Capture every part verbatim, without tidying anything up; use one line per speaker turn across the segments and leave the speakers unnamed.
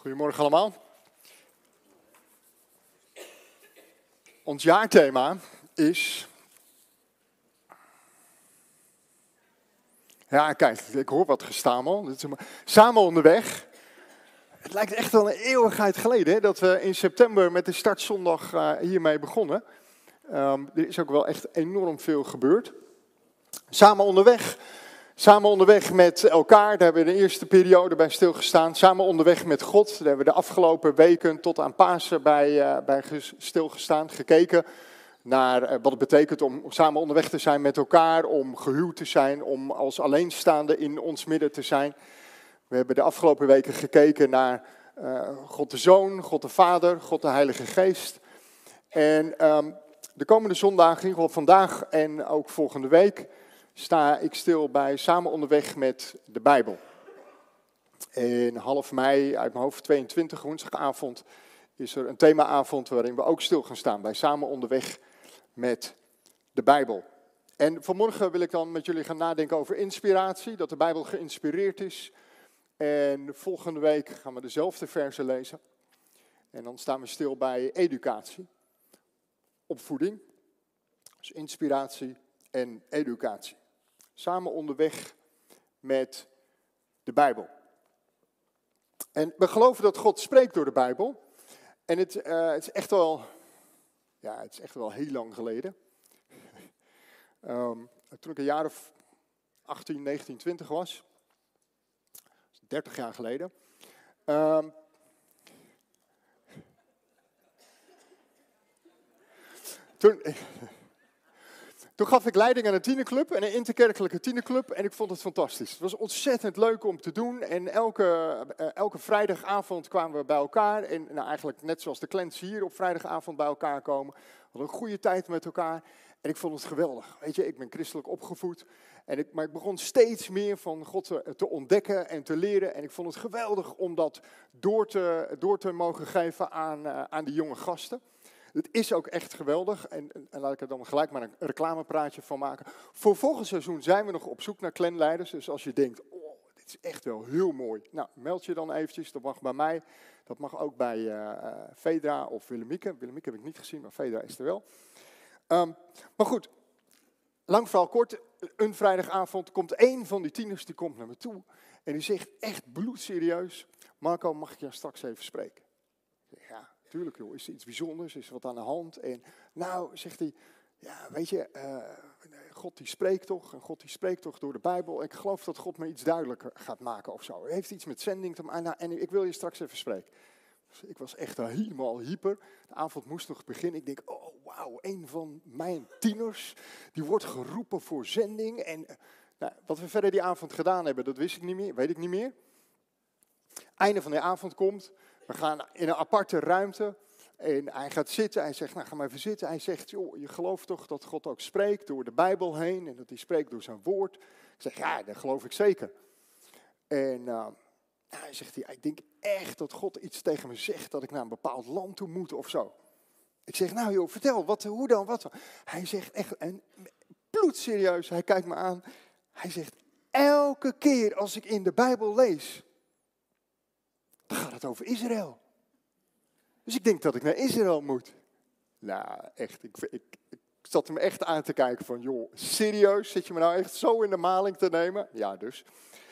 Goedemorgen allemaal. Ons jaarthema is... Ja, kijk, ik hoor wat gestamel. Samen onderweg. Het lijkt echt wel een eeuwigheid geleden hè, dat we in september met de startzondag uh, hiermee begonnen. Um, er is ook wel echt enorm veel gebeurd. Samen onderweg. Samen onderweg met elkaar, daar hebben we de eerste periode bij stilgestaan. Samen onderweg met God, daar hebben we de afgelopen weken tot aan Pasen bij, uh, bij stilgestaan. Gekeken naar uh, wat het betekent om samen onderweg te zijn met elkaar. Om gehuwd te zijn, om als alleenstaande in ons midden te zijn. We hebben de afgelopen weken gekeken naar uh, God de Zoon, God de Vader, God de Heilige Geest. En um, de komende zondagen, in ieder geval vandaag en ook volgende week, sta ik stil bij Samen onderweg met de Bijbel. En half mei, uit mijn hoofd tweeëntwintig, woensdagavond, is er een themaavond waarin we ook stil gaan staan bij Samen onderweg met de Bijbel. En vanmorgen wil ik dan met jullie gaan nadenken over inspiratie, dat de Bijbel geïnspireerd is. En volgende week gaan we dezelfde verzen lezen. En dan staan we stil bij educatie, opvoeding, dus inspiratie en educatie. Samen onderweg met de Bijbel. En we geloven dat God spreekt door de Bijbel. En het, uh, het is echt wel, ja, het is echt wel heel lang geleden. um, toen ik een jaar of achttien, negentien, twintig was, dertig jaar geleden. Um, toen... Toen gaf ik leiding aan een tienerclub, en een interkerkelijke tienerclub, en ik vond het fantastisch. Het was ontzettend leuk om te doen en elke, uh, elke vrijdagavond kwamen we bij elkaar. En nou, eigenlijk net zoals de clans hier op vrijdagavond bij elkaar komen. We hadden een goede tijd met elkaar en ik vond het geweldig. Weet je, ik ben christelijk opgevoed, en ik, maar ik begon steeds meer van God te, te ontdekken en te leren. En ik vond het geweldig om dat door te, door te mogen geven aan, uh, aan die jonge gasten. Het is ook echt geweldig en, en, en laat ik er dan gelijk maar een reclamepraatje van maken. Voor volgend seizoen zijn we nog op zoek naar clanleiders. Dus als je denkt, oh, dit is echt wel heel mooi. Nou, meld je dan eventjes. Dat mag bij mij. Dat mag ook bij uh, Fedra of Willemieke. Willemieke heb ik niet gezien, maar Fedra is er wel. Um, maar goed, lang verhaal kort. Een vrijdagavond komt één van die tieners, die komt naar me toe. En die zegt echt bloedserieus, Marco, mag ik jou straks even spreken? Ja. Tuurlijk joh, is er iets bijzonders, is er wat aan de hand? En nou, zegt hij, ja weet je, uh, God die spreekt toch, en God die spreekt toch door de Bijbel. Ik geloof dat God me iets duidelijker gaat maken of zo. Hij heeft iets met zending te maken en ik wil je straks even spreken. Dus ik was echt helemaal hyper. De avond moest nog beginnen. Ik denk, oh wauw, een van mijn tieners, die wordt geroepen voor zending. En uh, nou, wat we verder die avond gedaan hebben, dat wist ik niet meer, weet ik niet meer. Einde van de avond komt. We gaan in een aparte ruimte en hij gaat zitten. Hij zegt, nou ga maar even zitten. Hij zegt, joh, je gelooft toch dat God ook spreekt door de Bijbel heen en dat hij spreekt door zijn woord? Ik zeg, ja, dat geloof ik zeker. En uh, hij zegt, ik denk echt dat God iets tegen me zegt dat ik naar een bepaald land toe moet of zo. Ik zeg, nou joh, vertel, wat, hoe dan, wat dan? Hij zegt echt, en bloedserieus, hij kijkt me aan. Hij zegt, elke keer als ik in de Bijbel lees, dan gaat het over Israël. Dus ik denk dat ik naar Israël moet. Nou, echt, ik, ik, ik zat hem echt aan te kijken van, joh, serieus, zit je me nou echt zo in de maling te nemen? Ja, dus.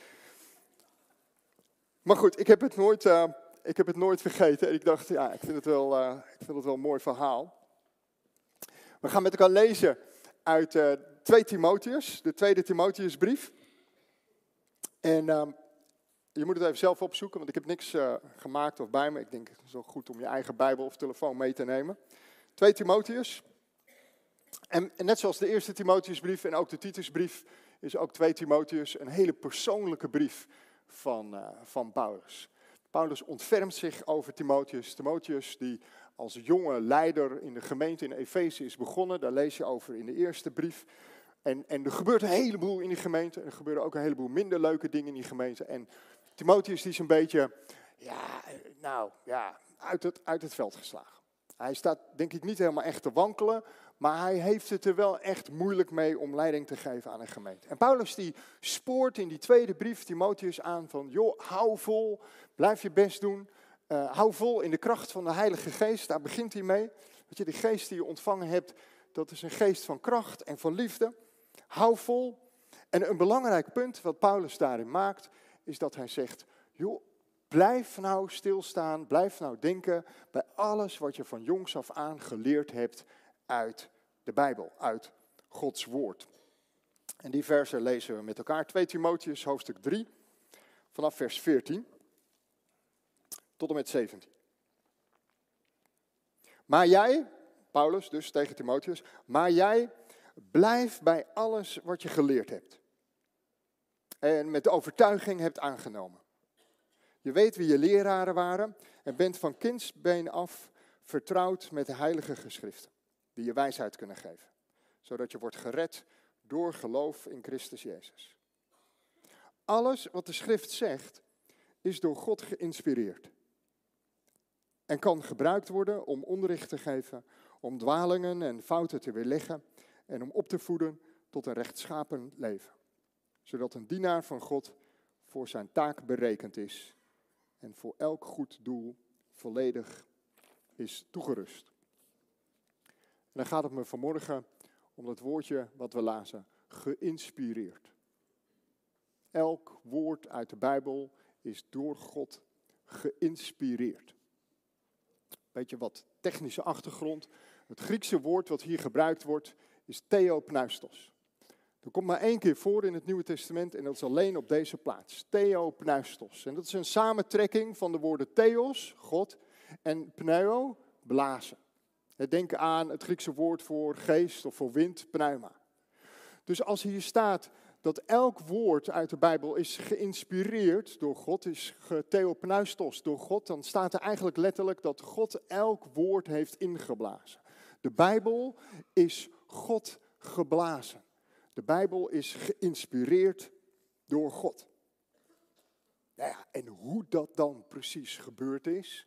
Maar goed, ik heb het nooit, uh, ik heb het nooit vergeten. En ik dacht, ja, ik vind het wel, uh, ik vind het wel een mooi verhaal. We gaan met elkaar lezen uit uh, twee Timotheus, de tweede Timotheusbrief. En... Uh, Je moet het even zelf opzoeken, want ik heb niks uh, gemaakt of bij me. Ik denk, het is wel goed om je eigen Bijbel of telefoon mee te nemen. twee Timotheus. En, en net zoals de eerste Timotheusbrief en ook de Titusbrief, is ook twee Timotheus een hele persoonlijke brief van, uh, van Paulus. Paulus ontfermt zich over Timotheus. Timotheus die als jonge leider in de gemeente in Efeze is begonnen. Daar lees je over in de eerste brief. En, en er gebeurt een heleboel in die gemeente. En er gebeuren ook een heleboel minder leuke dingen in die gemeente. En Timotheus die is een beetje, ja, nou, ja, uit het, uit het veld geslagen. Hij staat denk ik niet helemaal echt te wankelen, maar hij heeft het er wel echt moeilijk mee om leiding te geven aan een gemeente. En Paulus die spoort in die tweede brief Timotheus aan van, joh, hou vol, blijf je best doen. Uh, hou vol in de kracht van de Heilige Geest, daar begint hij mee. Weet je, die geest die je ontvangen hebt, dat is een geest van kracht en van liefde. Hou vol. En een belangrijk punt wat Paulus daarin maakt, is dat hij zegt, joh, blijf nou stilstaan, blijf nou denken bij alles wat je van jongs af aan geleerd hebt uit de Bijbel, uit Gods woord. En die versen lezen we met elkaar. twee Timotheüs hoofdstuk drie, vanaf vers veertien tot en met zeventien. Maar jij, Paulus dus tegen Timotheus, maar jij blijf bij alles wat je geleerd hebt. En met de overtuiging hebt aangenomen. Je weet wie je leraren waren en bent van kindsbeen af vertrouwd met de heilige geschriften, die je wijsheid kunnen geven, zodat je wordt gered door geloof in Christus Jezus. Alles wat de schrift zegt, is door God geïnspireerd. En kan gebruikt worden om onderricht te geven, om dwalingen en fouten te weerleggen en om op te voeden tot een rechtschapen leven. Zodat een dienaar van God voor zijn taak berekend is en voor elk goed doel volledig is toegerust. En dan gaat het me vanmorgen om dat woordje wat we lazen, geïnspireerd. Elk woord uit de Bijbel is door God geïnspireerd. Beetje wat technische achtergrond. Het Griekse woord wat hier gebruikt wordt is theopneustos. Dat komt maar één keer voor in het Nieuwe Testament en dat is alleen op deze plaats. Theopneustos. En dat is een samentrekking van de woorden theos, God, en pneuo, blazen. Denk aan het Griekse woord voor geest of voor wind, pneuma. Dus als hier staat dat elk woord uit de Bijbel is geïnspireerd door God, is theopneustos door God, dan staat er eigenlijk letterlijk dat God elk woord heeft ingeblazen. De Bijbel is God geblazen. De Bijbel is geïnspireerd door God. Nou ja, en hoe dat dan precies gebeurd is,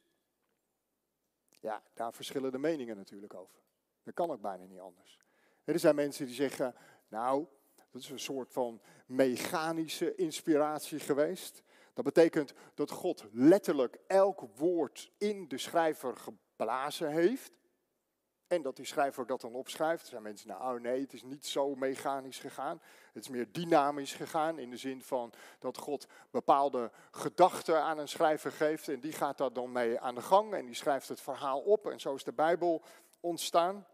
ja, daar verschillen de meningen natuurlijk over. Dat kan ook bijna niet anders. Er zijn mensen die zeggen, nou, dat is een soort van mechanische inspiratie geweest. Dat betekent dat God letterlijk elk woord in de schrijver geblazen heeft. En dat die schrijver dat dan opschrijft. Er zijn mensen, nou nee, het is niet zo mechanisch gegaan. Het is meer dynamisch gegaan in de zin van dat God bepaalde gedachten aan een schrijver geeft. En die gaat daar dan mee aan de gang en die schrijft het verhaal op. En zo is de Bijbel ontstaan.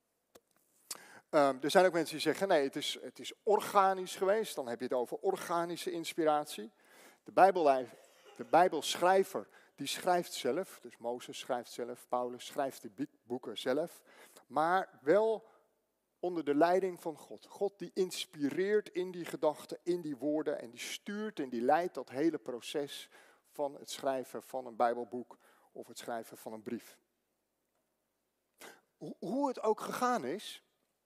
Um, er zijn ook mensen die zeggen, nee, het is, het is organisch geweest. Dan heb je het over organische inspiratie. De, Bijbel, de Bijbelschrijver, die schrijft zelf. Dus Mozes schrijft zelf, Paulus schrijft de boeken zelf. Maar wel onder de leiding van God. God die inspireert in die gedachten, in die woorden. En die stuurt en die leidt dat hele proces van het schrijven van een Bijbelboek of het schrijven van een brief. Hoe het ook gegaan is.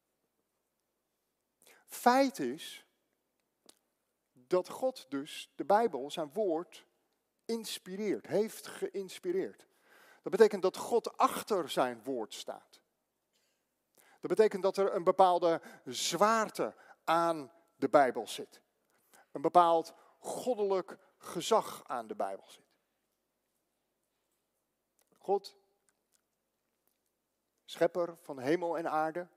Feit is dat God dus de Bijbel, zijn woord, inspireert, heeft geïnspireerd. Dat betekent dat God achter zijn woord staat. Dat betekent dat er een bepaalde zwaarte aan de Bijbel zit. Een bepaald goddelijk gezag aan de Bijbel zit. God, schepper van hemel en aarde.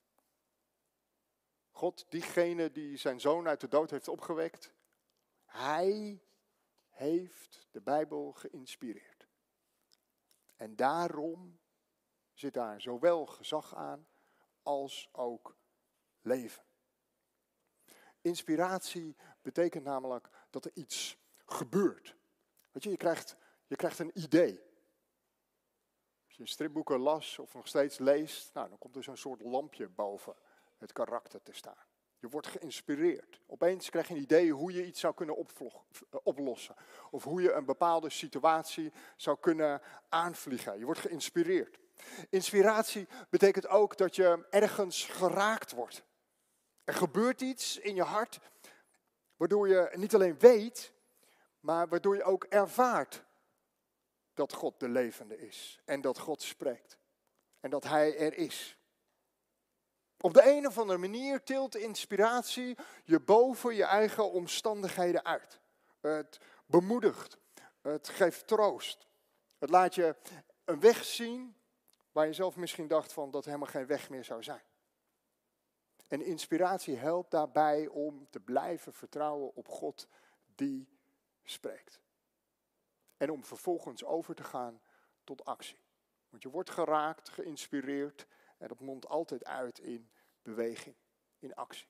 God, diegene die zijn zoon uit de dood heeft opgewekt. Hij heeft de Bijbel geïnspireerd. En daarom zit daar zowel gezag aan als ook leven. Inspiratie betekent namelijk dat er iets gebeurt. Weet je, je krijgt, je krijgt een idee. Als je stripboeken las of nog steeds leest, nou, dan komt er zo'n soort lampje boven het karakter te staan. Je wordt geïnspireerd. Opeens krijg je een idee hoe je iets zou kunnen opvlog, oplossen. Of hoe je een bepaalde situatie zou kunnen aanvliegen. Je wordt geïnspireerd. Inspiratie betekent ook dat je ergens geraakt wordt. Er gebeurt iets in je hart, waardoor je niet alleen weet, maar waardoor je ook ervaart dat God de levende is. En dat God spreekt. En dat Hij er is. Op de een of andere manier tilt inspiratie je boven je eigen omstandigheden uit. Het bemoedigt, het geeft troost, Het laat je een weg zien waar je zelf misschien dacht van dat helemaal geen weg meer zou zijn. En inspiratie helpt daarbij om te blijven vertrouwen op God die spreekt. En om vervolgens over te gaan tot actie. Want je wordt geraakt, geïnspireerd en dat mondt altijd uit in beweging, in actie.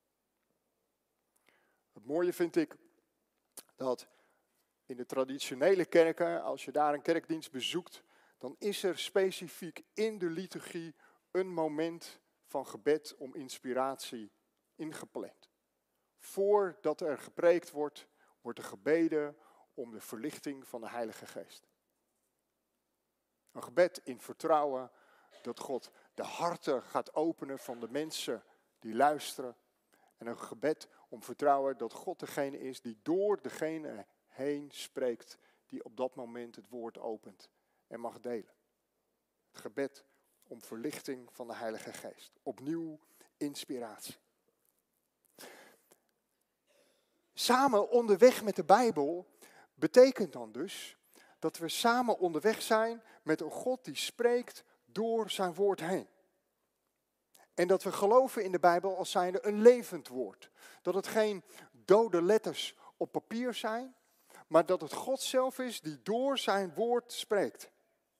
Het mooie vind ik dat in de traditionele kerken, als je daar een kerkdienst bezoekt, dan is er specifiek in de liturgie een moment van gebed om inspiratie ingepland. Voordat er gepreekt wordt, wordt er gebeden om de verlichting van de Heilige Geest. Een gebed in vertrouwen dat God de harten gaat openen van de mensen die luisteren. En een gebed om vertrouwen dat God degene is die door degene heen spreekt die op dat moment het woord opent en mag delen. Het gebed om verlichting van de Heilige Geest. Opnieuw inspiratie. Samen onderweg met de Bijbel betekent dan dus dat we samen onderweg zijn met een God die spreekt door zijn woord heen. En dat we geloven in de Bijbel als zijnde een levend woord. Dat het geen dode letters op papier zijn, maar dat het God zelf is die door zijn woord spreekt.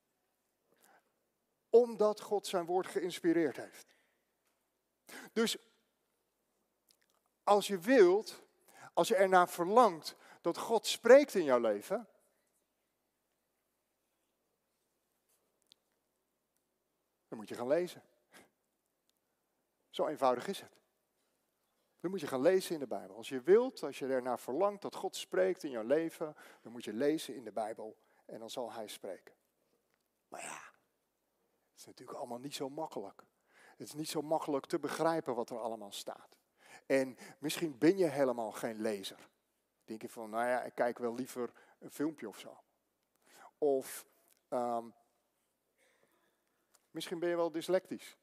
Omdat God zijn woord geïnspireerd heeft. Dus als je wilt, als je ernaar verlangt dat God spreekt in jouw leven, dan moet je gaan lezen. Zo eenvoudig is het. Dan moet je gaan lezen in de Bijbel. Als je wilt, als je ernaar verlangt dat God spreekt in jouw leven, dan moet je lezen in de Bijbel en dan zal Hij spreken. Maar ja, het is natuurlijk allemaal niet zo makkelijk. Het is niet zo makkelijk te begrijpen wat er allemaal staat. En misschien ben je helemaal geen lezer. Denk je van, nou ja, ik kijk wel liever een filmpje of zo. Of um, misschien ben je wel dyslectisch.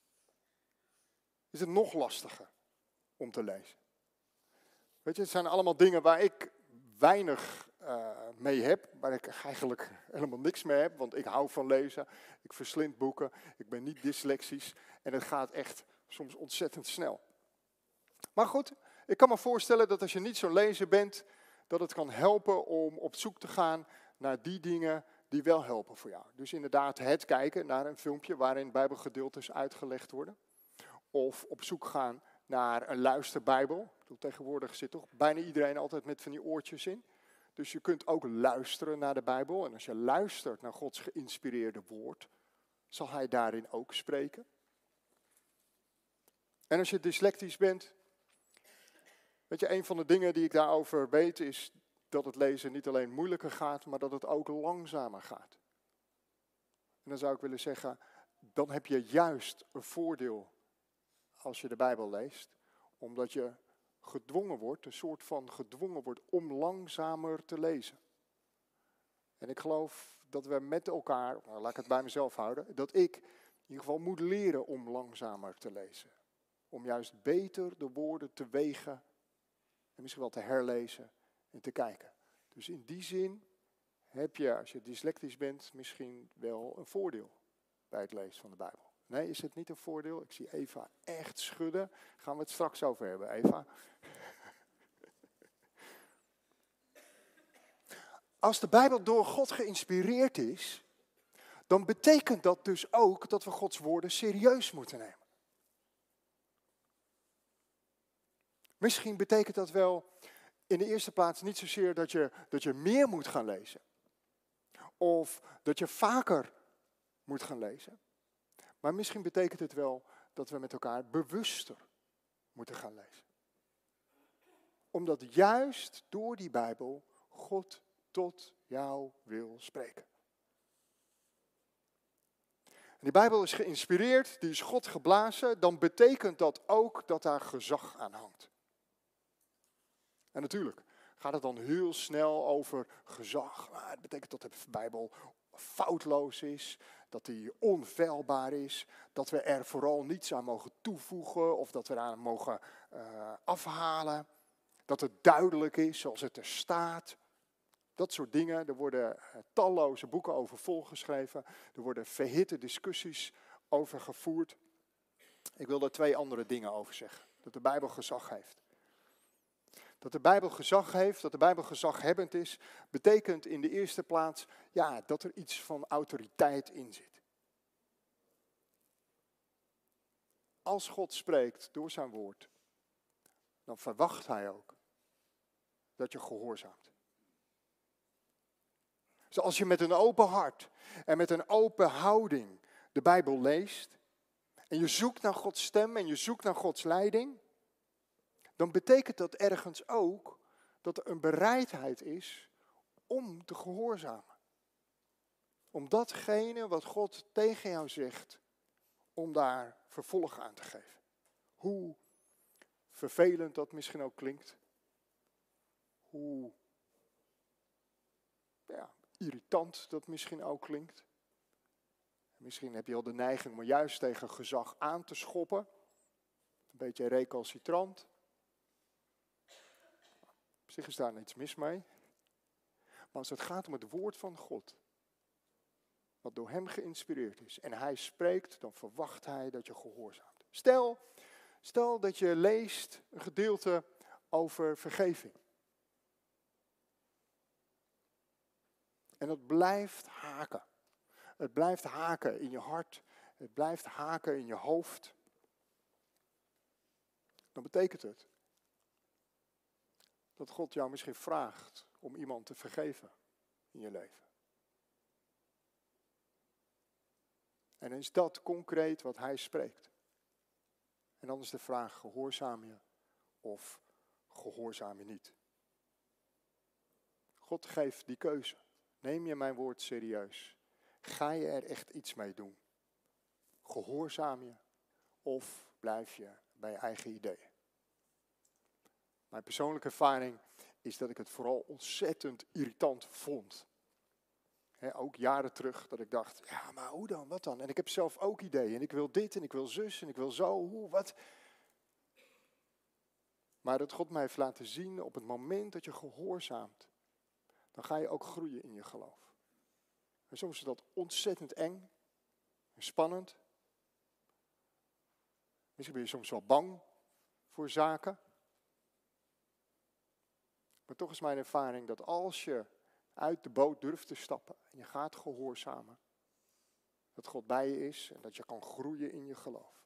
Is het nog lastiger om te lezen? Weet je, het zijn allemaal dingen waar ik weinig uh, mee heb. Waar ik eigenlijk helemaal niks mee heb. Want ik hou van lezen. Ik verslind boeken. Ik ben niet dyslexisch. En het gaat echt soms ontzettend snel. Maar goed, ik kan me voorstellen dat als je niet zo'n lezer bent, dat het kan helpen om op zoek te gaan naar die dingen die wel helpen voor jou. Dus inderdaad het kijken naar een filmpje waarin Bijbelgedeeltes uitgelegd worden. Of op zoek gaan naar een luisterbijbel. Ik bedoel, tegenwoordig zit toch bijna iedereen altijd met van die oortjes in. Dus je kunt ook luisteren naar de Bijbel. En als je luistert naar Gods geïnspireerde woord, zal Hij daarin ook spreken. En als je dyslectisch bent, weet je, een van de dingen die ik daarover weet is dat het lezen niet alleen moeilijker gaat, maar dat het ook langzamer gaat. En dan zou ik willen zeggen, dan heb je juist een voordeel als je de Bijbel leest, omdat je gedwongen wordt, een soort van gedwongen wordt om langzamer te lezen. En ik geloof dat we met elkaar, nou laat ik het bij mezelf houden, dat ik in ieder geval moet leren om langzamer te lezen. Om juist beter de woorden te wegen en misschien wel te herlezen en te kijken. Dus in die zin heb je, als je dyslectisch bent, misschien wel een voordeel bij het lezen van de Bijbel. Nee, is het niet een voordeel? Ik zie Eva echt schudden. Gaan we het straks over hebben, Eva? Als de Bijbel door God geïnspireerd is, dan betekent dat dus ook dat we Gods woorden serieus moeten nemen. Misschien betekent dat wel in de eerste plaats niet zozeer dat je, dat je meer moet gaan lezen. Of dat je vaker moet gaan lezen. Maar misschien betekent het wel dat we met elkaar bewuster moeten gaan lezen. Omdat juist door die Bijbel God tot jou wil spreken. En die Bijbel is geïnspireerd, die is God geblazen, dan betekent dat ook dat daar gezag aan hangt. En natuurlijk gaat het dan heel snel over gezag. Nou, dat betekent dat de Bijbel foutloos is, dat die onfeilbaar is, dat we er vooral niets aan mogen toevoegen of dat we eraan mogen uh, afhalen. Dat het duidelijk is zoals het er staat. Dat soort dingen. Er worden uh, talloze boeken over volgeschreven. Er worden verhitte discussies over gevoerd. Ik wil daar twee andere dingen over zeggen. Dat de Bijbel gezag heeft. Dat de Bijbel gezag heeft, dat de Bijbel gezaghebbend is, betekent in de eerste plaats ja, dat er iets van autoriteit in zit. Als God spreekt door zijn woord, dan verwacht hij ook dat je gehoorzaamt. Dus als je met een open hart en met een open houding de Bijbel leest, en je zoekt naar Gods stem en je zoekt naar Gods leiding, dan betekent dat ergens ook dat er een bereidheid is om te gehoorzamen. Om datgene wat God tegen jou zegt, om daar vervolg aan te geven. Hoe vervelend dat misschien ook klinkt. Hoe ja, irritant dat misschien ook klinkt. Misschien heb je al de neiging om juist tegen gezag aan te schoppen. Een beetje recalcitrant. Op zich is daar niets mis mee. Maar als het gaat om het woord van God, wat door hem geïnspireerd is, en hij spreekt, dan verwacht hij dat je gehoorzaamt. Stel, stel dat je leest een gedeelte over vergeving. En dat blijft haken. Het blijft haken in je hart. Het blijft haken in je hoofd. Dan betekent het dat God jou misschien vraagt om iemand te vergeven in je leven. En dan is dat concreet wat hij spreekt. En dan is de vraag, gehoorzaam je of gehoorzaam je niet? God geeft die keuze. Neem je mijn woord serieus? Ga je er echt iets mee doen? Gehoorzaam je of blijf je bij je eigen ideeën? Mijn persoonlijke ervaring is dat ik het vooral ontzettend irritant vond. He, ook jaren terug dat ik dacht, ja maar hoe dan, wat dan? En ik heb zelf ook ideeën en ik wil dit en ik wil zus en ik wil zo, hoe, wat. Maar dat God mij heeft laten zien op het moment dat je gehoorzaamt, dan ga je ook groeien in je geloof. En soms is dat ontzettend eng en spannend. Misschien ben je soms wel bang voor zaken. Maar toch is mijn ervaring dat als je uit de boot durft te stappen en je gaat gehoorzamen, dat God bij je is en dat je kan groeien in je geloof.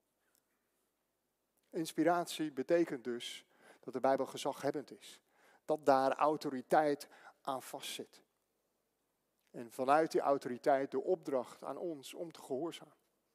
Inspiratie betekent dus dat de Bijbel gezaghebbend is. Dat daar autoriteit aan vastzit. En vanuit die autoriteit de opdracht aan ons om te gehoorzamen.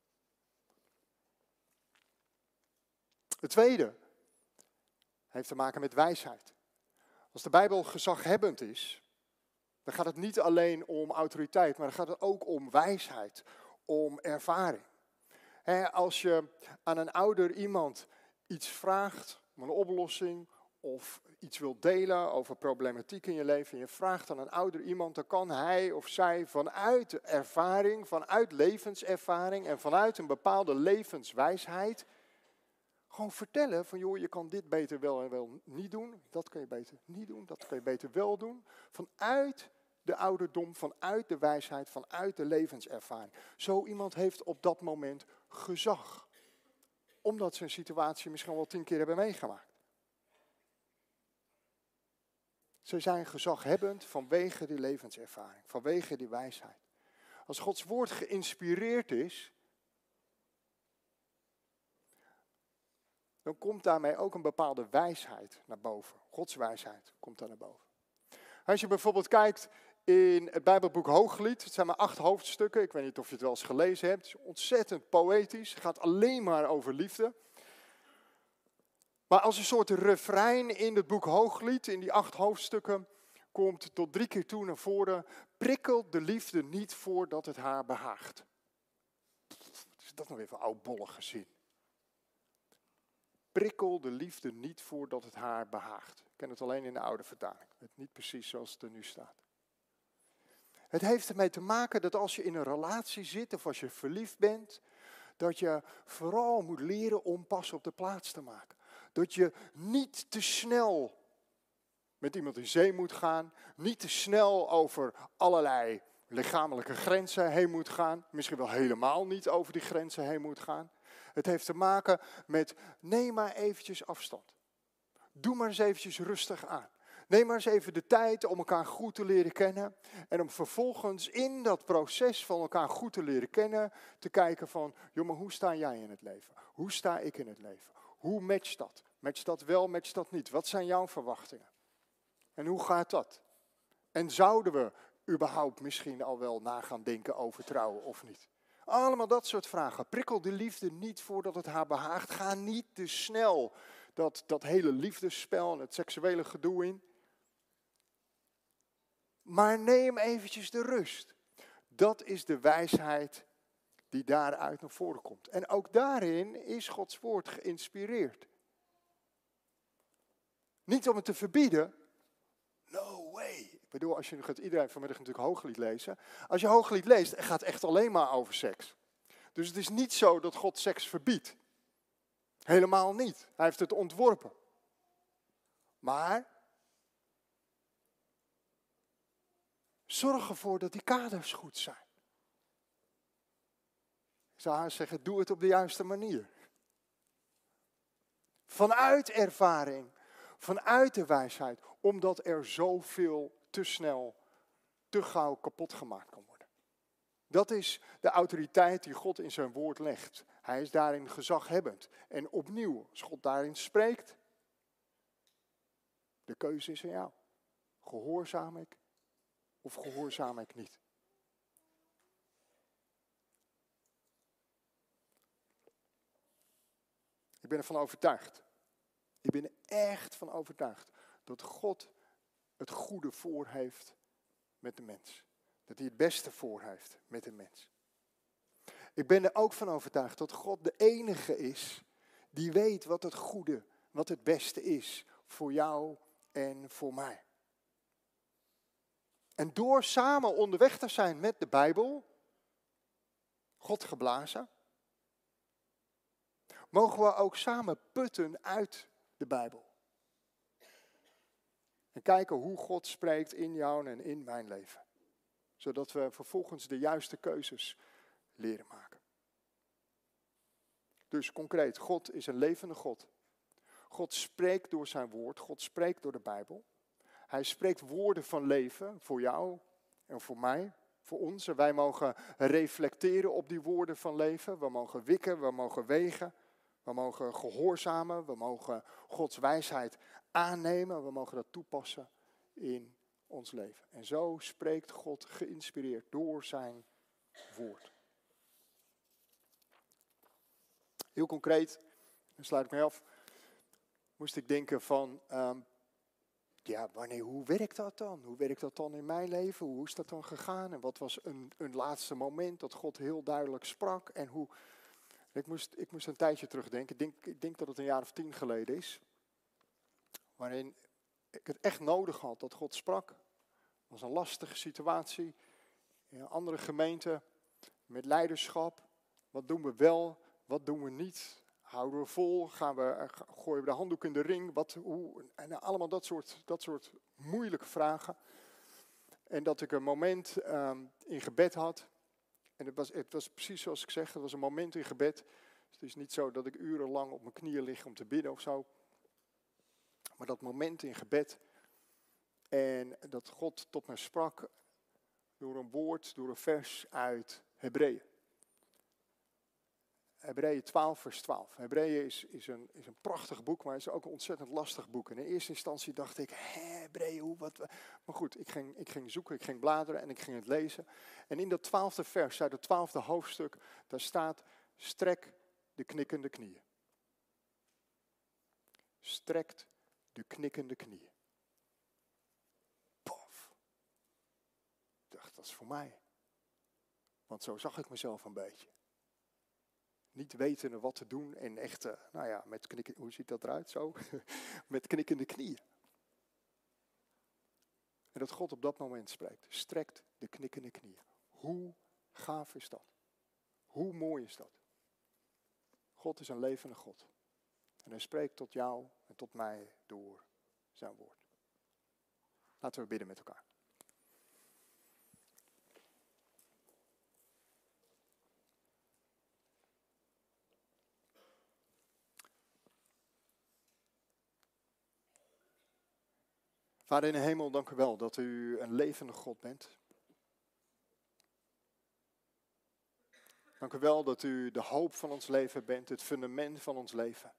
Het tweede heeft te maken met wijsheid. Als de Bijbel gezaghebbend is, dan gaat het niet alleen om autoriteit, maar dan gaat het ook om wijsheid, om ervaring. He, als je aan een ouder iemand iets vraagt om een oplossing of iets wilt delen over problematiek in je leven en je vraagt aan een ouder iemand, dan kan hij of zij vanuit ervaring, vanuit levenservaring en vanuit een bepaalde levenswijsheid gewoon vertellen van joh, je kan dit beter wel en wel niet doen, dat kan je beter niet doen, dat kan je beter wel doen. Vanuit de ouderdom, vanuit de wijsheid, vanuit de levenservaring. Zo iemand heeft op dat moment gezag. Omdat ze een situatie misschien wel tien keer hebben meegemaakt. Ze zijn gezaghebbend vanwege die levenservaring, vanwege die wijsheid. Als Gods woord geïnspireerd is, dan komt daarmee ook een bepaalde wijsheid naar boven. Gods wijsheid komt daar naar boven. Als je bijvoorbeeld kijkt in het Bijbelboek Hooglied, het zijn maar acht hoofdstukken, ik weet niet of je het wel eens gelezen hebt, het is ontzettend poëtisch, het gaat alleen maar over liefde. Maar als een soort refrein in het boek Hooglied, in die acht hoofdstukken, komt tot drie keer toe naar voren, prikkelt de liefde niet voordat het haar behaagt. Wat is dat nou weer voor oudbollig gezin? Prikkel de liefde niet voordat het haar behaagt. Ik ken het alleen in de oude vertaling. Het niet precies zoals het er nu staat. Het heeft ermee te maken dat als je in een relatie zit of als je verliefd bent, dat je vooral moet leren om pas op de plaats te maken. Dat je niet te snel met iemand in zee moet gaan. Niet te snel over allerlei lichamelijke grenzen heen moet gaan. Misschien wel helemaal niet over die grenzen heen moet gaan. Het heeft te maken met neem maar eventjes afstand. Doe maar eens eventjes rustig aan. Neem maar eens even de tijd om elkaar goed te leren kennen. En om vervolgens in dat proces van elkaar goed te leren kennen, te kijken van, joh, maar hoe sta jij in het leven? Hoe sta ik in het leven? Hoe matcht dat? Matcht dat wel, matcht dat niet? Wat zijn jouw verwachtingen? En hoe gaat dat? En zouden we überhaupt misschien al wel na gaan denken over trouwen of niet? Allemaal dat soort vragen. Prikkel de liefde niet voordat het haar behaagt. Ga niet te snel dat, dat hele liefdesspel en het seksuele gedoe in. Maar neem eventjes de rust. Dat is de wijsheid die daaruit naar voren komt. En ook daarin is Gods woord geïnspireerd. Niet om het te verbieden. No way. Ik bedoel, als je gaat iedereen vanmiddag natuurlijk Hooglied lezen. Als je Hooglied leest, het gaat echt alleen maar over seks. Dus het is niet zo dat God seks verbiedt. Helemaal niet. Hij heeft het ontworpen. Maar zorg ervoor dat die kaders goed zijn. Ik zou haar zeggen, doe het op de juiste manier. Vanuit ervaring, vanuit de wijsheid, omdat er zoveel te snel, te gauw kapot gemaakt kan worden. Dat is de autoriteit die God in zijn woord legt. Hij is daarin gezaghebbend. En opnieuw, als God daarin spreekt, de keuze is aan jou. Gehoorzaam ik of gehoorzaam ik niet? Ik ben ervan overtuigd. Ik ben er echt van overtuigd dat God het goede voor heeft met de mens. Dat hij het beste voor heeft met de mens. Ik ben er ook van overtuigd dat God de enige is die weet wat het goede, wat het beste is voor jou en voor mij. En door samen onderweg te zijn met de Bijbel, God geblazen, mogen we ook samen putten uit de Bijbel. En kijken hoe God spreekt in jou en in mijn leven. Zodat we vervolgens de juiste keuzes leren maken. Dus concreet, God is een levende God. God spreekt door zijn woord, God spreekt door de Bijbel. Hij spreekt woorden van leven voor jou en voor mij, voor ons. En wij mogen reflecteren op die woorden van leven. We mogen wikken, we mogen wegen. We mogen gehoorzamen, we mogen Gods wijsheid aannemen. We mogen dat toepassen in ons leven. En zo spreekt God geïnspireerd door zijn woord. Heel concreet, dan sluit ik mij af, moest ik denken van, um, ja, wanneer, hoe werkt dat dan? Hoe werkt dat dan in mijn leven? Hoe is dat dan gegaan? En wat was een, een laatste moment dat God heel duidelijk sprak? En hoe, ik moest, ik moest een tijdje terugdenken, ik denk, ik denk dat het een jaar of tien geleden is, waarin ik het echt nodig had dat God sprak. Het was een lastige situatie, in een andere gemeente, met leiderschap. Wat doen we wel, wat doen we niet? Houden we vol? Gaan we, gooien we de handdoek in de ring? Wat, hoe, en allemaal dat soort, dat soort moeilijke vragen. En dat ik een moment um, in gebed had. En het was, het was precies zoals ik zeg, het was een moment in gebed. Dus het is niet zo dat ik urenlang op mijn knieën lig om te bidden of zo. Maar dat moment in gebed. En dat God tot mij sprak door een woord, door een vers uit Hebreeën. Hebreeën twaalf, vers twaalf. Hebreeën is, is, een, is een prachtig boek, maar het is ook een ontzettend lastig boek. En in eerste instantie dacht ik, hé, Hebreeën, hoe, wat... Maar goed, ik ging, ik ging zoeken, ik ging bladeren en ik ging het lezen. En in dat twaalfde vers, uit het twaalfde hoofdstuk, daar staat, strek de knikkende knieën. Strekt de knikkende knieën. Pof. Ik dacht, dat is voor mij. Want zo zag ik mezelf een beetje. Niet wetende wat te doen en echt, uh, nou ja, met knikken, hoe ziet dat eruit zo? Met knikkende knieën. En dat God op dat moment spreekt. Strekt de knikkende knieën. Hoe gaaf is dat? Hoe mooi is dat? God is een levende God. En hij spreekt tot jou en tot mij door zijn woord. Laten we bidden met elkaar. Vader in de hemel, dank u wel dat u een levende God bent. Dank u wel dat u de hoop van ons leven bent, het fundament van ons leven.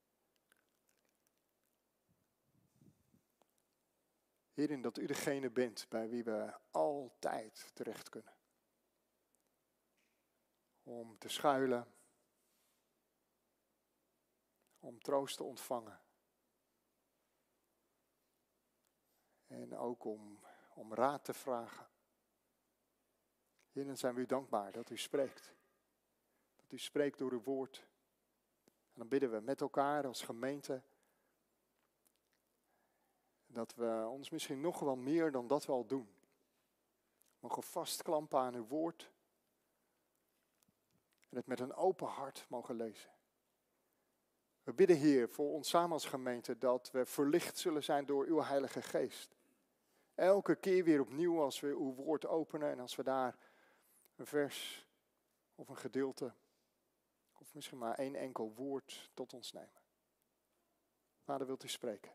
Heerin, dat u degene bent bij wie we altijd terecht kunnen. Om te schuilen, om troost te ontvangen. En ook om, om raad te vragen. Heerin, zijn we u dankbaar dat u spreekt. Dat u spreekt door uw woord. En dan bidden we met elkaar als gemeente. Dat we ons misschien nog wel meer dan dat we al doen. Mogen vastklampen aan uw woord. En het met een open hart mogen lezen. We bidden, Heer, voor ons samen als gemeente dat we verlicht zullen zijn door uw Heilige Geest. Elke keer weer opnieuw als we uw woord openen en als we daar een vers of een gedeelte of misschien maar één enkel woord tot ons nemen. Vader, wilt u spreken?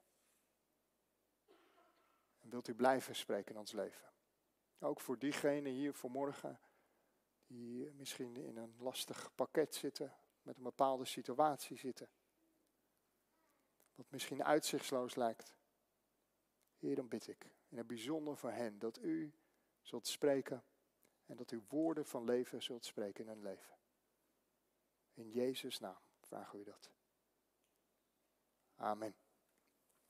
En wilt u blijven spreken in ons leven? Ook voor diegenen hier vanmorgen die misschien in een lastig pakket zitten, met een bepaalde situatie zitten. Wat misschien uitzichtsloos lijkt. Heer, dan bid ik in het bijzonder voor hen dat u zult spreken en dat u woorden van leven zult spreken in hun leven. In Jezus' naam vragen we u dat. Amen.